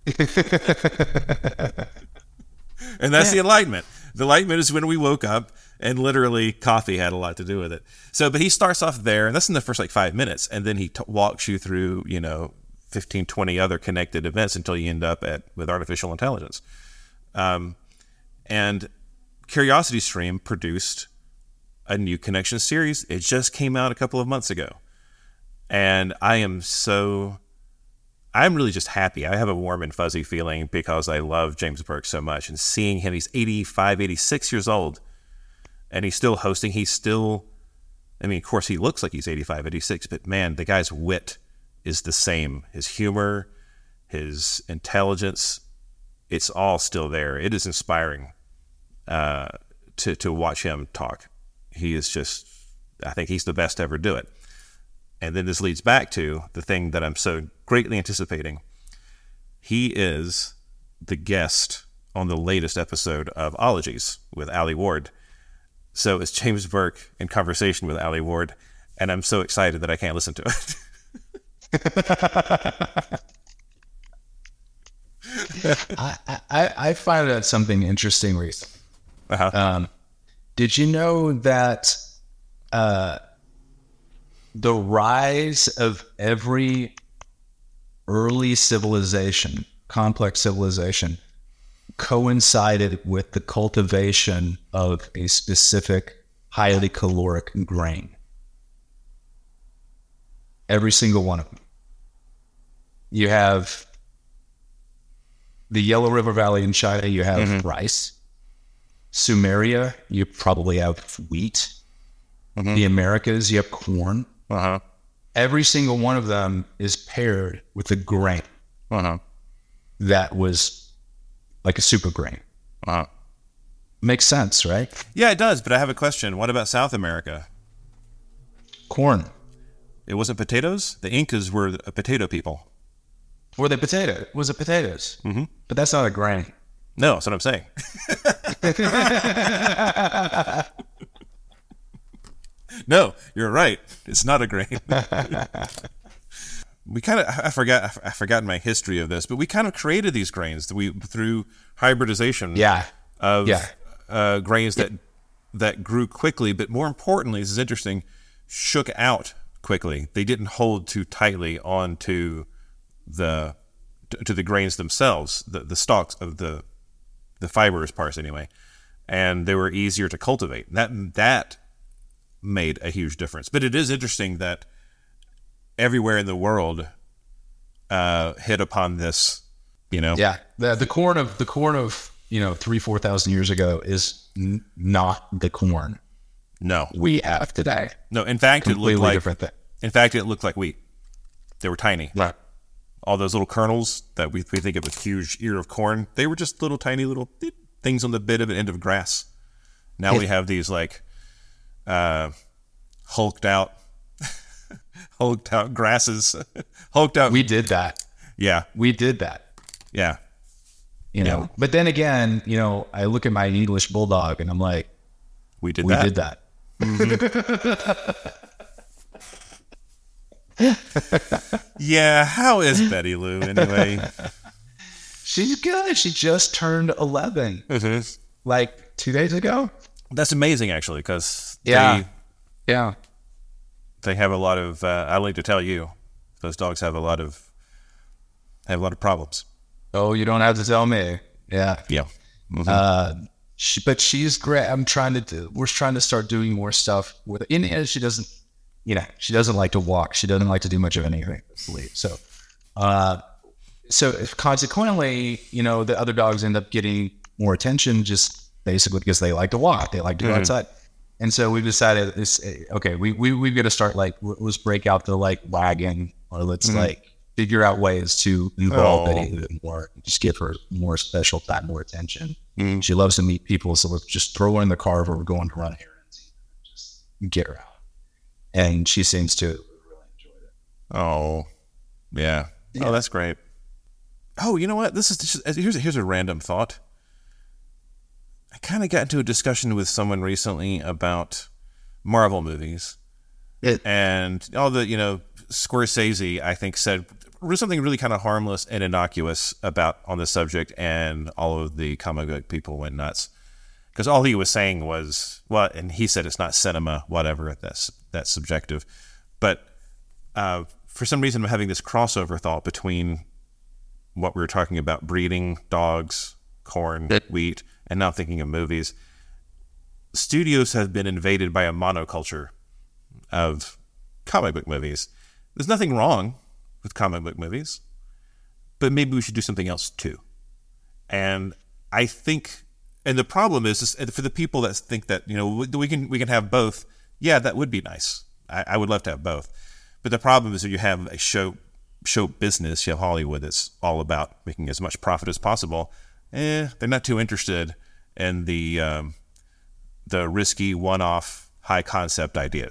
And that's yeah. the Enlightenment. The Enlightenment is when we woke up, and literally coffee had a lot to do with it. So, but he starts off there, and that's in the first like five minutes, and then he t- walks you through, you know, fifteen, twenty other connected events until you end up at with artificial intelligence. Um, and Curiosity Stream produced a new connection series. It just came out a couple of months ago. And I am so, I'm really just happy. I have a warm and fuzzy feeling because I love James Burke so much. And seeing him, he's eighty-five, eighty-six years old. And he's still hosting. He's still, I mean, of course, he looks like he's eighty-five, eighty-six. But man, the guy's wit is the same. His humor, his intelligence, it's all still there. It is inspiring uh, to, to watch him talk. He is just, I think he's the best to ever do it. and then this leads back to the thing that I'm so greatly anticipating. He is the guest on the latest episode of Ologies with Alie Ward. So it's James Burke in conversation with Alie Ward, and I'm so excited that I can't listen to it. I, I, I find out something interesting recently. Uh-huh. Um, did you know that uh, the rise of every early civilization, complex civilization, coincided with the cultivation of a specific highly caloric grain? Every single one of them. You have the Yellow River Valley in China, you have mm-hmm. rice. Sumeria, you probably have wheat. Mm-hmm. The Americas, you have corn. Uh-huh. Every single one of them is paired with a grain uh-huh. that was like a super grain. Uh-huh. Makes sense, right? Yeah, it does, but I have a question. What about South America? Corn. It wasn't potatoes? The Incas were a potato people. Were they potato? Was it potatoes? Mm-hmm. But that's not a grain. No, that's what I'm saying. No, you're right. It's not a grain. We kind of, I forgot, I forgot my history of this, but we kind of created these grains we through hybridization. Yeah. Of yeah. Uh, grains that that grew quickly, but more importantly, this is interesting, shook out quickly. They didn't hold too tightly onto the to the grains themselves, the the stalks of the the fibrous parts anyway, and they were easier to cultivate. That that made a huge difference. But it is interesting that everywhere in the world uh, hit upon this. You know, yeah. The the corn of the corn of you know three four thousand years ago is n- not the corn. No, we have today. No, in fact, Completely it looked like different thing. In fact, it looked like wheat. They were tiny. Right. All those little kernels that we, we think of as huge ear of corn, they were just little tiny little things on the bit of an end of grass. Now yeah. we have these like uh, hulked out, hulked out grasses, hulked out. We did that. Yeah, we did that. Yeah, you know. Yeah. But then again, you know, I look at my English bulldog and I'm like, we did we that. did that. Mm-hmm. Yeah, how is Betty Lou anyway? She's good. She just turned eleven. Mm-hmm. Like two days ago. That's amazing, actually, because yeah, they, yeah, they have a lot of. Uh, I like to tell you, those dogs have a lot of have a lot of problems. Oh, you don't have to tell me. Yeah, yeah. Mm-hmm. Uh, she, but she's great. I'm trying to do. We're trying to start doing more stuff with. In the end, she doesn't. You know, she doesn't like to walk. She doesn't like to do much of anything, I believe. So, uh, so consequently, you know, the other dogs end up getting more attention just basically because they like to walk. They like to go mm-hmm. outside. And so we decided, this, okay, we, we, we've got to start like, let's break out the like wagon or let's mm-hmm. like figure out ways to involve oh. Betty a little bit more, just give her more special time, more attention. Mm-hmm. She loves to meet people. So let's just throw her in the car if we're going to run errands. Just get her out. And she seems to really enjoy it. Oh, yeah. yeah. Oh, that's great. Oh, you know what? This is just, here's a, here's a random thought. I kind of got into a discussion with someone recently about Marvel movies, it, and all the you know Scorsese I think said something really kind of harmless and innocuous about on the subject, and all of the comic book people went nuts. Because all he was saying was, well, and he said it's not cinema, whatever, that's that's subjective. But uh, for some reason, I'm having this crossover thought between what we were talking about, breeding, dogs, corn, wheat, and now thinking of movies. Studios have been invaded by a monoculture of comic book movies. There's nothing wrong with comic book movies, but maybe we should do something else too. And I think... And the problem is, is, for the people that think that, you know, we can we can have both, yeah, that would be nice. I, I would love to have both. But the problem is that you have a show show business, you have Hollywood that's all about making as much profit as possible. Eh, they're not too interested in the um, the risky one-off high concept ideas.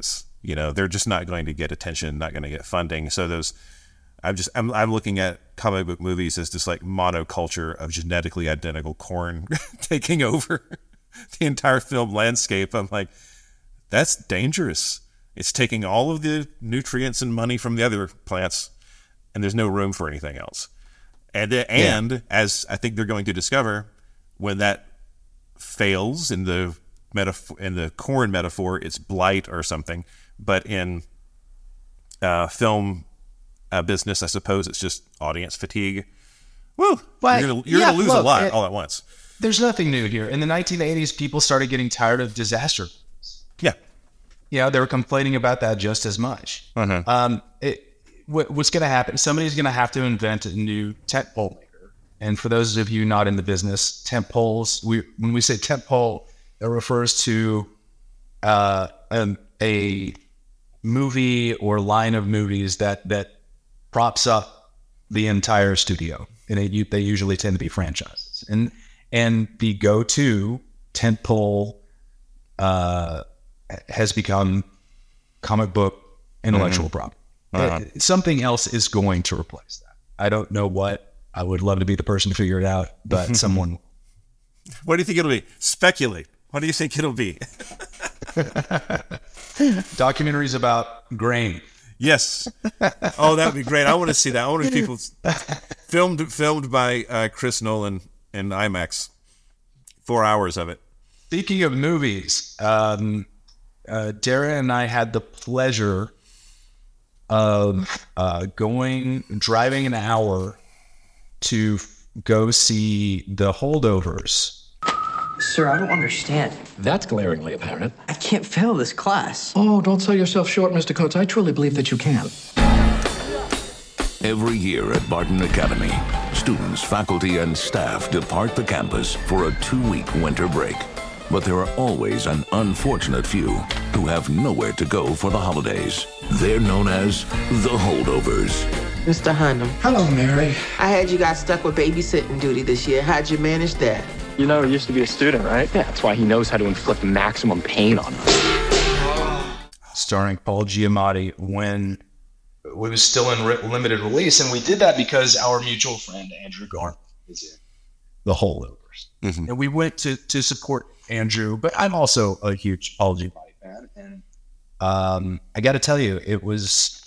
You know, they're just not going to get attention, not going to get funding. So those, I'm just, I'm, I'm looking at comic book movies as this like monoculture of genetically identical corn taking over the entire film landscape. I'm like, that's dangerous. It's taking all of the nutrients and money from the other plants, and there's no room for anything else. And and yeah. as I think they're going to discover, when that fails in the metaphor, in the corn metaphor, it's blight or something. But in uh, film uh, business, I suppose it's just audience fatigue. Woo! But, you're gonna, you're yeah, gonna lose look, a lot it, all at once. There's nothing new here. In the nineteen eighties, people started getting tired of disaster. Yeah. Yeah, they were complaining about that just as much. Uh-huh. Um, it, what, what's going to happen? Somebody's going to have to invent a new tentpole maker. And for those of you not in the business, tentpoles, we, when we say tentpole, it refers to uh, um, a movie or line of movies that that props up the entire studio. And it, they usually tend to be franchises. And and the go-to tentpole uh has become comic book intellectual mm-hmm. property. Uh-huh. Something else is going to replace that. I don't know what. I would love to be the person to figure it out, but someone. What do you think it'll be? Speculate. What do you think it'll be? Documentaries about grain. Yes. Oh, that would be great. I want to see that. I want to see people filmed filmed by uh, Chris Nolan in IMAX. Four hours of it. Speaking of movies, um, Uh, Dara and I had the pleasure of uh, going, driving an hour to f- go see The Holdovers. Sir, I don't understand. That's glaringly apparent. I can't fail this class. Oh, don't sell yourself short, Mister Coates. I truly believe that you can. Every year at Barton Academy, students, faculty, and staff depart the campus for a two-week winter break. But there are always an unfortunate few who have nowhere to go for the holidays. They're known as the Holdovers. Mister Hunnam. Hello, Mary. I heard you got stuck with babysitting duty this year. How'd you manage that? You know, he used to be a student, right? Yeah, that's why he knows how to inflict maximum pain on us. Starring Paul Giamatti when it was still in re- limited release. And we did that because our mutual friend, Andrew Garner, is in The Holdovers. Mm-hmm. And we went to, to support Andrew, but I'm also a huge Paul Giamatti fan, and um, I got to tell you, it was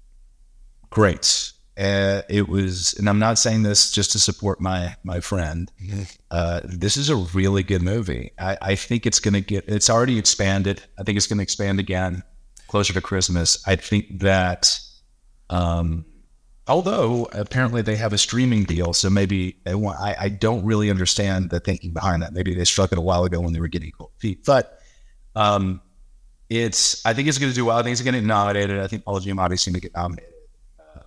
great. Uh, it was, and I'm not saying this just to support my my friend. Mm-hmm. Uh, this is a really good movie. I, I think it's going to get. It's already expanded. I think it's going to expand again closer to Christmas. I think that. Um, Although apparently they have a streaming deal, so maybe they want, I, I don't really understand the thinking behind that. Maybe they struck it a while ago when they were getting cold feet. But um, it's, I think it's going to do well. I think it's going to get nominated. I think Paul Giamatti is going to get nominated. Uh,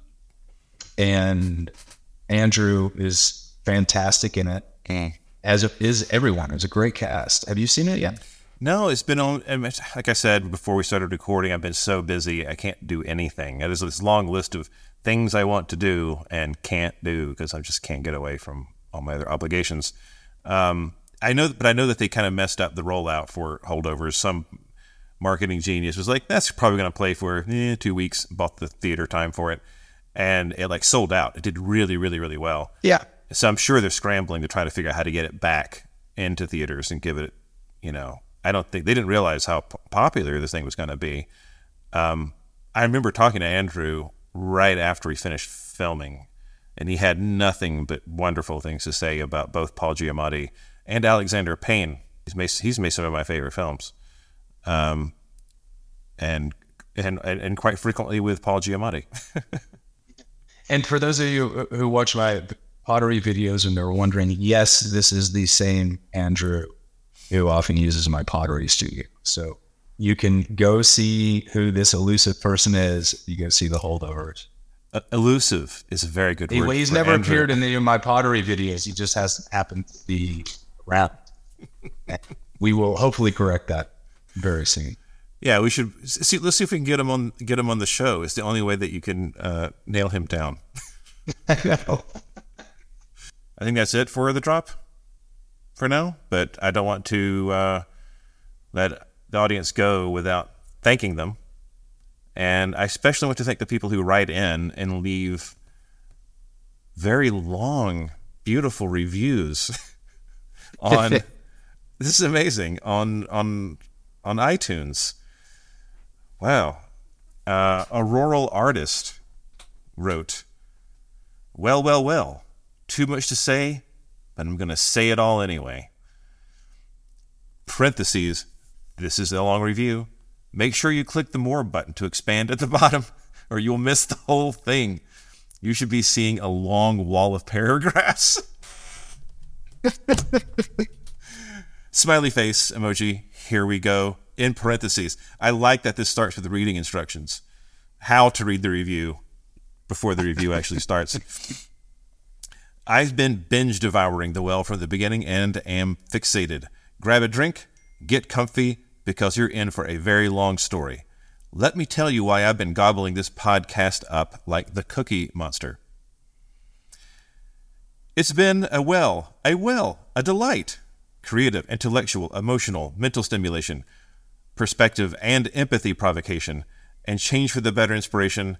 and Andrew is fantastic in it, mm. as is everyone. It's a great cast. Have you seen it yet? No, it's been on, like I said before we started recording, I've been so busy, I can't do anything. There's this long list of things I want to do and can't do because I just can't get away from all my other obligations. Um, I know, but I know that they kind of messed up the rollout for Holdovers. Some marketing genius was like, that's probably going to play for eh, two weeks, bought the theater time for it, and it like sold out. It did really, really, really well. Yeah. So I'm sure they're scrambling to try to figure out how to get it back into theaters and give it, you know, I don't think they didn't realize how p- popular this thing was going to be. Um, I remember talking to Andrew right after he finished filming, and he had nothing but wonderful things to say about both Paul Giamatti and Alexander Payne. He's made, he's made some of my favorite films, um, and and and quite frequently with Paul Giamatti. And for those of you who watch my pottery videos and they're wondering, yes, this is the same Andrew who often uses my pottery studio. So you can go see who this elusive person is. You go see The Holdovers. Uh, elusive is a very good he, word. He's for never Andrew. appeared in any of my pottery videos. He just hasn't happened to be around. We will hopefully correct that very soon. Yeah, we should see. Let's see if we can get him on get him on the show. It's the only way that you can uh, nail him down. I know. I think that's it for the drop for now, but I don't want to uh, let the audience go without thanking them And I especially want to thank the people who write in and leave very long, beautiful reviews on this is amazing on on on iTunes. Wow. Uh, a rural artist wrote, well, well, well, too much to say, but I'm going to say it all anyway. Parentheses, this is a long review. Make sure you click the more button to expand at the bottom, or you'll miss the whole thing. You should be seeing a long wall of paragraphs. Smiley face emoji. Here we go. In parentheses. I like that this starts with the reading instructions. How to read the review before the review actually starts. I've been binge devouring The Well from the beginning and am fixated. Grab a drink, get comfy, because you're in for a very long story. Let me tell you why I've been gobbling this podcast up like the Cookie Monster. It's been a well, a well, a delight. Creative, intellectual, emotional, mental stimulation, perspective and empathy provocation, and change for the better inspiration.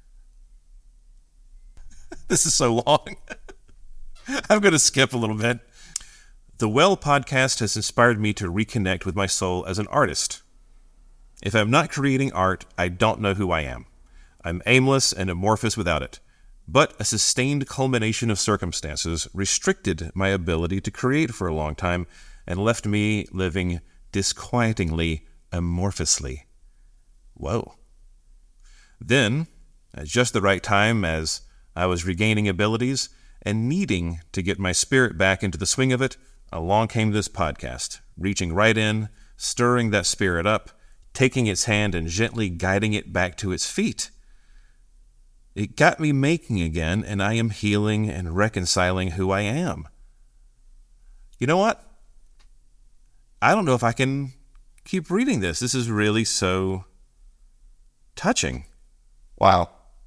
This is so long. I'm going to skip a little bit. The Well podcast has inspired me to reconnect with my soul as an artist. If I'm not creating art, I don't know who I am. I'm aimless and amorphous without it. But a sustained culmination of circumstances restricted my ability to create for a long time and left me living disquietingly amorphously. Whoa. Then, at just the right time as I was regaining abilities and needing to get my spirit back into the swing of it, along came this podcast, reaching right in, stirring that spirit up, taking its hand and gently guiding it back to its feet. It got me making again, and I am healing and reconciling who I am. You know what? I don't know if I can keep reading this. This is really so touching. Wow.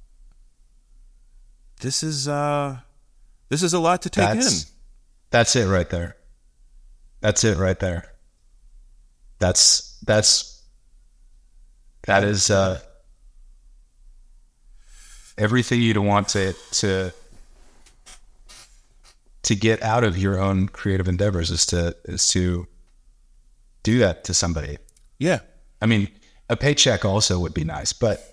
This is uh this is a lot to take that's, in. That's it right there. That's it right there. That's that's that is uh everything you'd want to to to get out of your own creative endeavors is to is to do that to somebody. Yeah. I mean, a paycheck also would be nice, but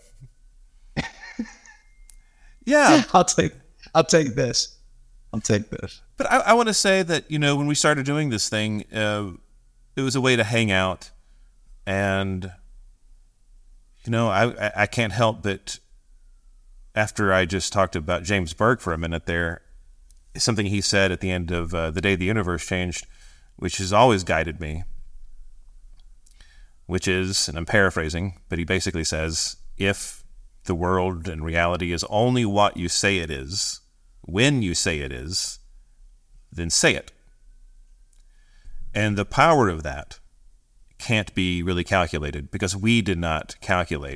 yeah, I'll take I'll take this. I'll take this. But I, I want to say that, you know, when we started doing this thing, uh, it was a way to hang out, and you know, I I can't help but, after I just talked about James Burke for a minute there, something he said at the end of uh, The Day the Universe Changed, which has always guided me, which is, and I'm paraphrasing, but he basically says, if the world and reality is only what you say it is, when you say it is, then say it. And the power of that can't be really calculated, because we did not calculate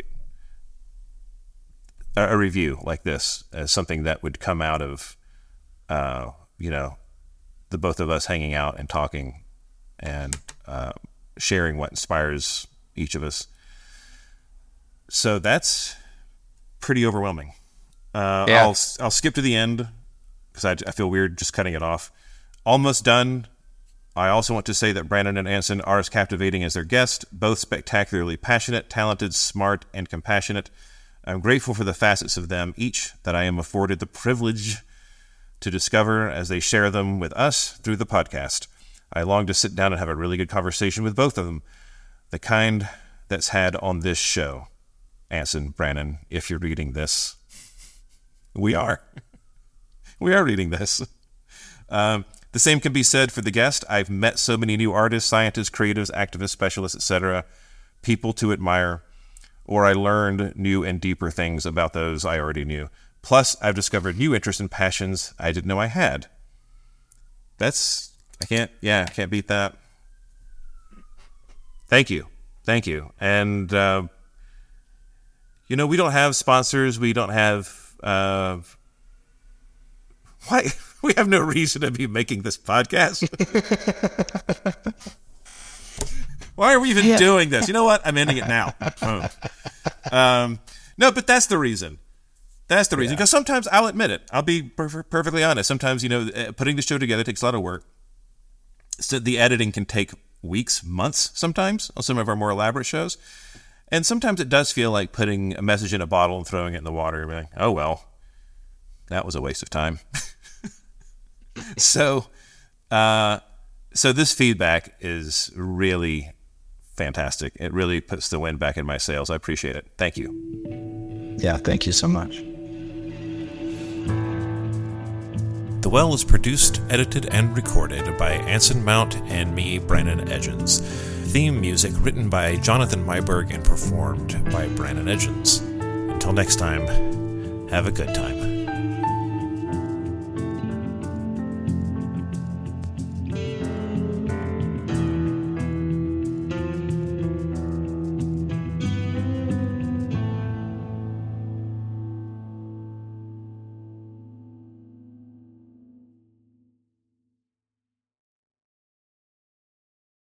a, a review like this as something that would come out of, uh, you know, the both of us hanging out and talking and uh, sharing what inspires each of us. So that's pretty overwhelming. Uh, yeah. I'll I'll skip to the end because I, I feel weird just cutting it off. Almost done. I also want to say that Brandon and Anson are as captivating as their guest, both spectacularly passionate, talented, smart, and compassionate. I'm grateful for the facets of them each that I am afforded the privilege to discover as they share them with us through the podcast. I long to sit down and have a really good conversation with both of them, the kind that's had on this show. Anson, Brandon, if you're reading this, we are. We are reading this. Um, the same can be said for the guest. I've met so many new artists, scientists, creatives, activists, specialists, et cetera, people to admire, or I learned new and deeper things about those I already knew. Plus, I've discovered new interests and passions I didn't know I had. That's, I can't, yeah, I can't beat that. Thank you. Thank you. And, uh, you know, we don't have sponsors. We don't have, uh, why? We have no reason to be making this podcast. Why are we even Yeah. doing this? You know what? I'm ending it now. um, no, but that's the reason. That's the reason. Because yeah. sometimes, I'll admit it, I'll be per- perfectly honest. Sometimes, you know, putting the show together takes a lot of work. So the editing can take weeks, months sometimes on some of our more elaborate shows. And sometimes it does feel like putting a message in a bottle and throwing it in the water and being like, oh, well, that was a waste of time. so, uh, so this feedback is really fantastic. It really puts the wind back in my sails. I appreciate it. Thank you. Yeah, thank you so much. The Well is produced, edited, and recorded by Anson Mount and me, Brandon Edgens. Theme music written by Jonathan Myberg and performed by Brandon Edgens. Until next time, have a good time.